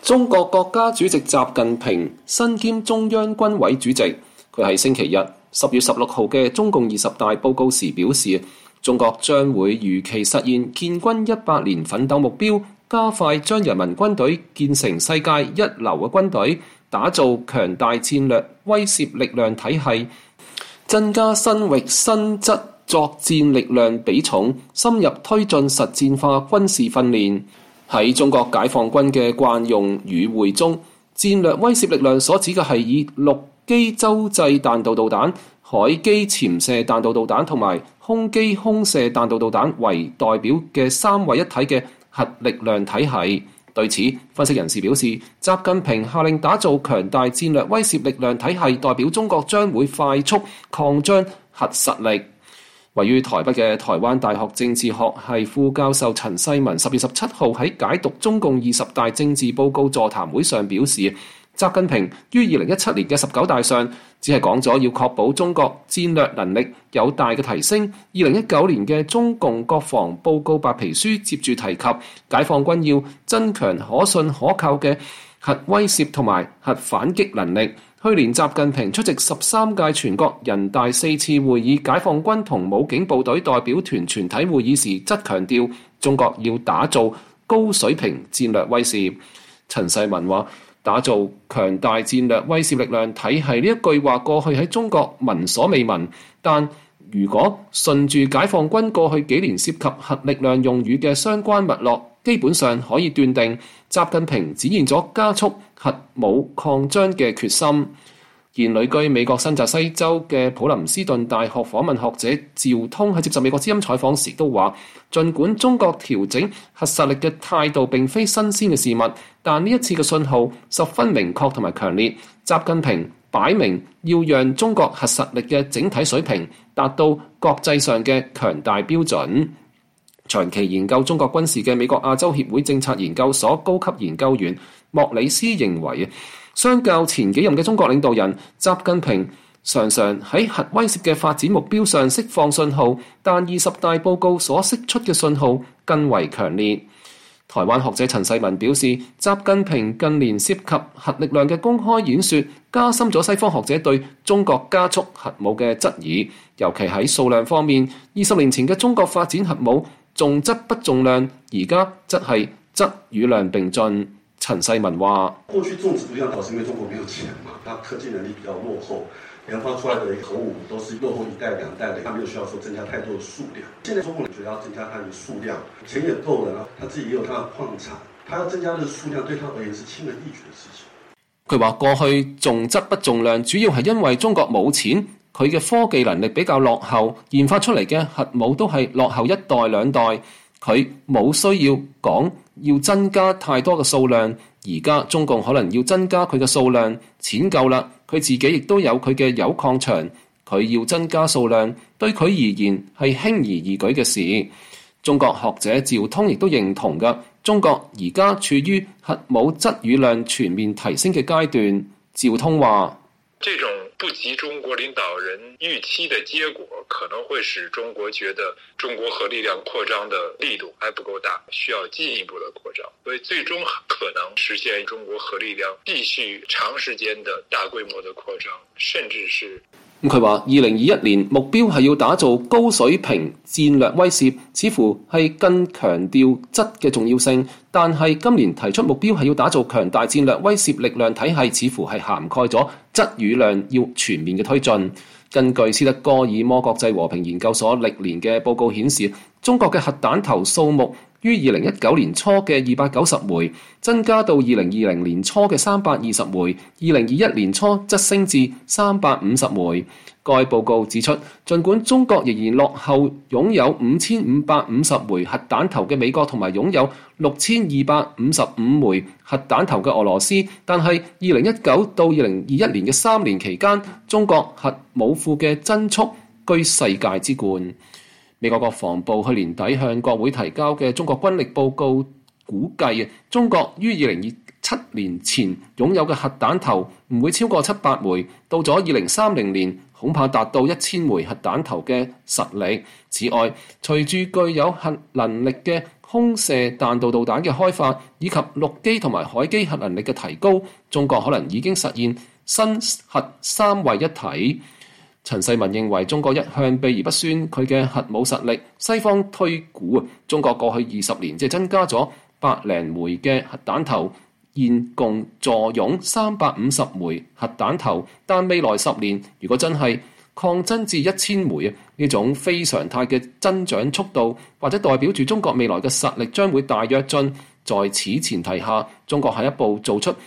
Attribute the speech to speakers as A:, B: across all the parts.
A: 中國國家主席習近平身兼中央軍委主席，佢喺星期日10月16號嘅中共20大報告時表示，中國將會如期實現建軍100年奮鬥目標，加快將人民軍隊建成世界一流嘅軍隊，打造強大戰略威懾力量體系，增加新域新質作戰力量比重，深入推進實戰化軍事訓練。喺中國解放軍嘅慣用語彙中，戰略威懾力量所指嘅係以陸基洲際彈道導彈、海基潛射彈道導彈同埋空基空射彈道導彈為代表嘅三位一體嘅核力量體系。對此，分析人士表示，習近平下令打造強大戰略威懾力量體系，代表中國將會快速擴張核實力。位於台北嘅台灣大學政治學系副教授陳世文10月17號喺解讀中共20大政治報告座談會上表示，習近平於2017年嘅19大上只係講咗要確保中國戰略能力有大嘅提升。2019年嘅中共國防報告白皮書接住提及，解放軍要增強可信可靠嘅核威懾同埋核反擊能力。去年習近平出席13屆全國人大4次會議解放軍同武警部隊代表團全體會議時，則強調中國要打造高水平戰略威懾。陳世文話，打造強大戰略威懾力量體系呢一句話過去喺中國聞所未聞，但如果順住解放軍過去幾年涉及核力量用語嘅相關脈絡，基本上可以斷定習近平展現咗加速核武擴張嘅決心。現旅居美國新澤西州嘅普林斯頓大學訪問學者趙通喺接受美國之音採訪時都話，儘管中國調整核實力嘅態度並非新鮮嘅事物，但呢一次嘅信號十分明確同埋強烈。習近平擺明要讓中國核實力嘅整體水平達到國際上嘅強大標準。長期研究中國軍事嘅美國亞洲協會政策研究所高級研究員莫里斯認為，相較前幾任嘅中國領導人，習近平常常喺核威懾嘅發展目標上釋放信號，但20大報告所釋出嘅信號更為強烈。台灣學者陳世文表示，習近平近年涉及核力量嘅公開演說，加深咗西方學者對中國加速核武嘅質疑，尤其喺數量方面。20年前嘅中國發展核武重質不重量，而家則係質與量並進。陳世文話：
B: 過去重質不量，導致因為中國沒有錢嘛，它科技能力比較落後，研發出來的核武都是落後一代兩代的，它沒有需要說增加太多的數量。現在中國人覺得要增加它的數量，錢也夠了，他自己也有它的礦產，他要增加的數量對他而言是輕而易舉的事情。
A: 佢話過去重質不重量，主要係因為中國冇錢，佢嘅科技能力比較落後，研發出嚟嘅核武都係落後一代兩代，佢冇需要講要增加太多嘅數量。而家中共可能要增加佢嘅數量，錢夠啦，佢自己亦都有佢嘅鈾礦場，佢要增加數量，對佢而言係輕而易舉嘅事。中國學者趙通亦都認同㗎，中國而家處於核武質與量全面提升嘅階段。趙通話：
C: 這種不及中國領導人預期的結果，可能會使中國覺得中國核力量擴張的力度還不夠大，需要進一步的擴張，所以最終可能實現中國核力量繼續長時間的大規模的擴張，甚至是。
A: 佢話2021年目標係要打造高水平戰略威懾，似乎係更強調質嘅重要性。但係今年提出目標係要打造強大戰略威懾力量體系，似乎係涵蓋咗質與量要全面嘅推進。根據斯德哥爾摩國際和平研究所歷年嘅報告顯示，中國嘅核彈頭數目於2019年初嘅290枚，增加到2020年初嘅320枚，2021年初則升至350枚。該報告指出，儘管中國仍然落後擁有5550枚核彈頭嘅美國同埋擁有6255枚核彈頭嘅俄羅斯，但係2019到2021年嘅3年期間，中國核武庫嘅增速居世界之冠。美國國防部去年底向國會提交嘅中國軍力報告估計，中國於2027年前擁有嘅核彈頭唔會超過700枚，到咗2030年恐怕達到1000枚核彈頭嘅實力。此外，隨住具有核能力嘅空射彈道導彈嘅開發，以及陸基同埋海基核能力嘅提高，中國可能已經實現新核三位一體。陳世文認為中國一向秘而不宣佢嘅核武實力，西方推估中國過去20年即係增加咗100多枚嘅核彈頭，現共坐擁350枚核彈頭，但未來10年如果真係擴增至1000枚呢種非常態嘅增長速度，或者代表住中國未來嘅實力將會大躍進。在此前提下，中國下一步做出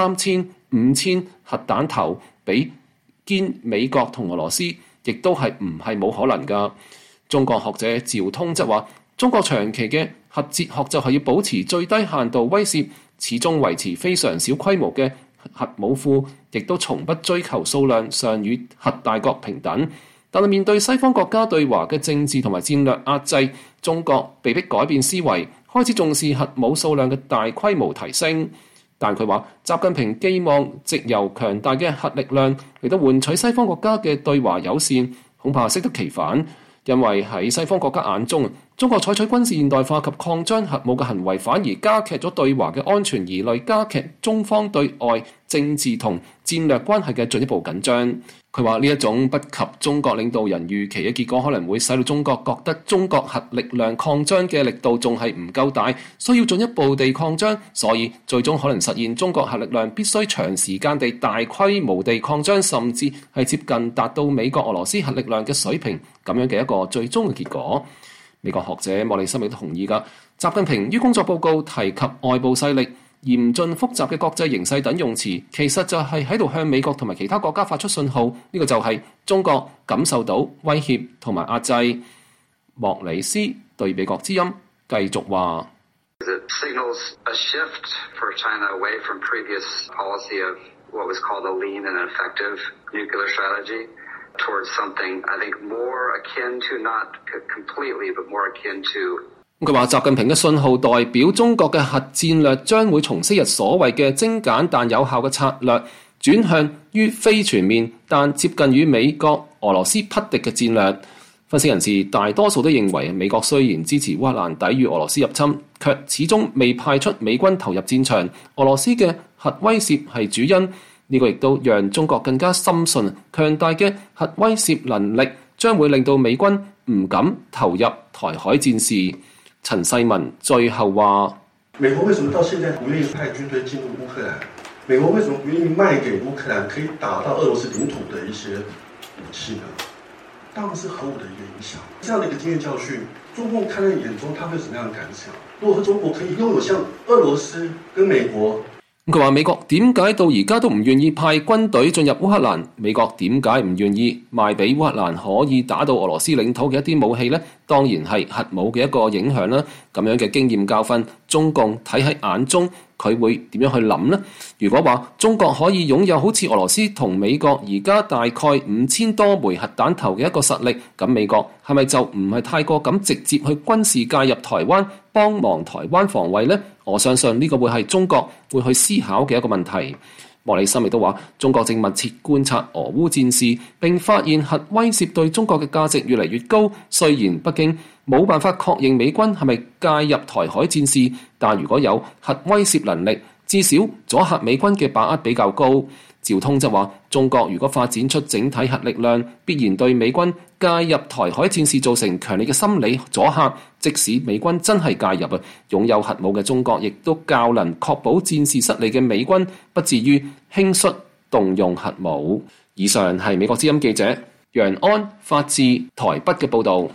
A: 3000、5000核彈頭，比肩美國同俄羅斯，亦都係唔係冇可能㗎。中國學者趙通則話，中國長期嘅核哲學就係要保持最低限度威懾，始終維持非常小規模嘅核武庫，亦都從不追求數量上與核大國平等。但係面對西方國家對華嘅政治同埋戰略壓制，中國被迫改變思維，開始重視核武數量嘅大規模提升。但佢話，習近平寄望藉由強大嘅核力量嚟到換取西方國家嘅對華友善，恐怕適得其反。因為喺西方國家眼中，中國採取軍事現代化及擴張核武嘅行為，反而加劇咗對華嘅安全疑慮，加劇中方對外政治同戰略關係嘅進一步緊張。佢話呢一種不及中國領導人預期嘅結果，可能會使到中國覺得中國核力量擴張嘅力度仲係唔夠大，需要進一步地擴張，所以最終可能實現中國核力量必須長時間地大規模地擴張，甚至係接近達到美國俄羅斯核力量嘅水平咁樣嘅一個最終嘅結果。美國學者莫里森亦都同意㗎。習近平於工作報告提及外部勢力、嚴峻複雜嘅國際形勢等用詞，其實就係喺度向美國同埋其他國家發出信號，呢個就係中國感受到威脅同埋壓制。莫里斯對美國之音繼續話
D: ：It signals a shift for China away from previous policy of what was called a lean and effective nuclear strategy towards something I think more akin to, not completely, but more akin to。佢話習近平嘅信號代表中國嘅核戰略將會從昔日所謂嘅精簡但有效嘅策略，轉向於非全面但接近於美國、俄羅斯匹敵嘅戰略。分析人士大多數都認為，美國雖然支持烏克蘭抵禦俄羅斯入侵，卻始終未派出美軍投入戰場。俄羅斯嘅核威懾係主因，呢個亦都讓中國更加深信強大嘅核威懾能力將會令到美軍唔敢投入台海戰事。陳世文最後話：
B: 美國為什麼到現在不願意派軍隊進入烏克蘭？美國為什麼不願意賣給烏克蘭可以打到俄羅斯領土的一些武器呢？當然是核武的一個影響。這樣的一個經驗教訓，中共看在眼中，他會有什麼樣的感想？如果說中國可以擁有像俄羅斯跟美國，
A: 佢話美國點解到而家都唔願意派軍隊進入烏克蘭？美國點解唔願意賣俾烏克蘭可以打到俄羅斯領土嘅一啲武器呢？當然係核武嘅一個影響啦。咁樣嘅經驗教訓，中共睇喺眼中，佢會點樣去諗呢？如果話中國可以擁有好似俄羅斯同美國而家大概5000多枚核彈頭嘅一個實力，咁美國係咪就唔係太過咁直接去軍事介入台灣，幫忙台灣防衛呢？我相信呢個會係中國會去思考嘅一個問題。莫里森亦都話，中國正密切觀察俄烏戰事，並發現核威懾對中國嘅價值越嚟越高。雖然北京冇辦法確認美軍係咪介入台海戰事，但如果有核威懾能力，至少阻嚇美軍嘅把握比較高。趙通就話，中國如果發展出整體核力量，必然對美軍介入台海戰事造成強烈嘅心理阻嚇。即使美軍真係介入，擁有核武嘅中國亦都較能確保戰事失利嘅美軍不至於輕率動用核武。以上係美國之音記者楊安發自台北嘅報導。